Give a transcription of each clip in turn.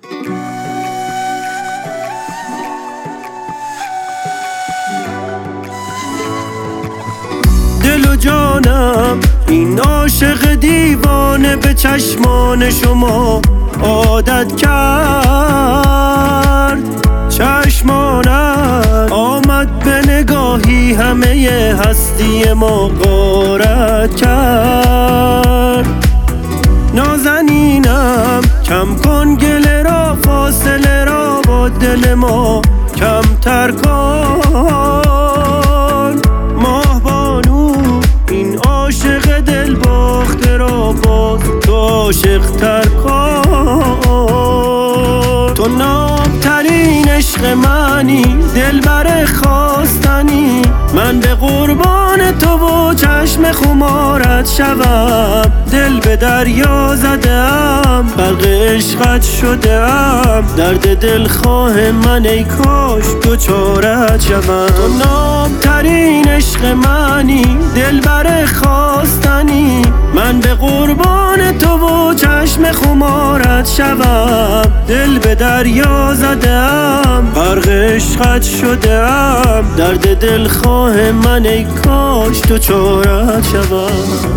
دل و جانم این عاشق دیوانه به چشمان شما عادت کرد. چشمانت آمد به نگاهی همه هستی ما غارت کرد. نازنینم کم کن گله را، فاصله را با دل ما کمتر کن. ماهبانو این عاشق دل باخته را باز تو عاشق تر کن. تو نابترین عشق منی، دلبر خواستنی، من به قربان تو و چشم خمارت شوم. دل به دریا زدم، غرق عشقت شدم، درد دلخواه من ای کاش دوچارت شوم. تو نابترین عشق منی، دلبر خواستنی، من به قربان تو و چشم خمارت شوم. دل به دریا زدم، غرق عشقت شدم، درد دلخواه من ای کاش دوچارت شوم.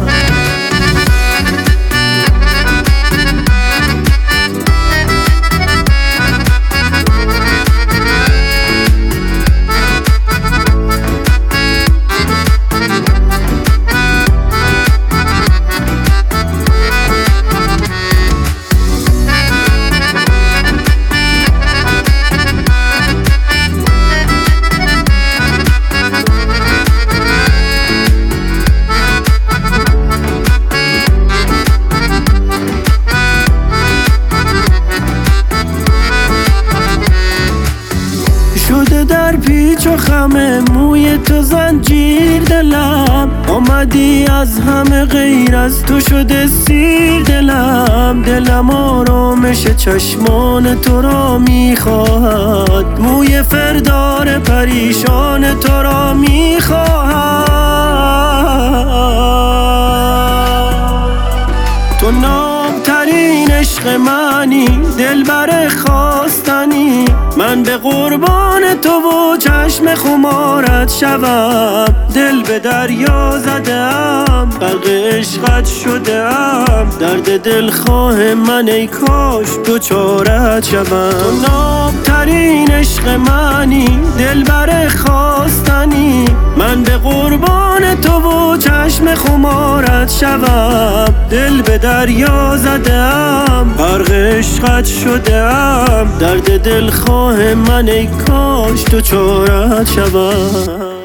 شده در پیچ و خم موی تو زنجیر دلم، آمدی از همه غیر از تو شده سیر دلم. دلم آرامش چشمان تو را میخواهد، موی فردار پریشان تو را میخواهد. تو نابترین عشق منی، دلبر خواستنی، من به قربان تو و چشم خمارت شوم. دل به دریا زدم، غرق عشقت شدم، درد دلخواه من ای کاش دوچارت شوم. تو نابترین عشق منی، دلبر خواستنی، من به قربان تو و چشم خمارت شوم. دل به دریا زدم، غرق عشقت شدم، درد دلخواه من ای کاش دوچارت شوم.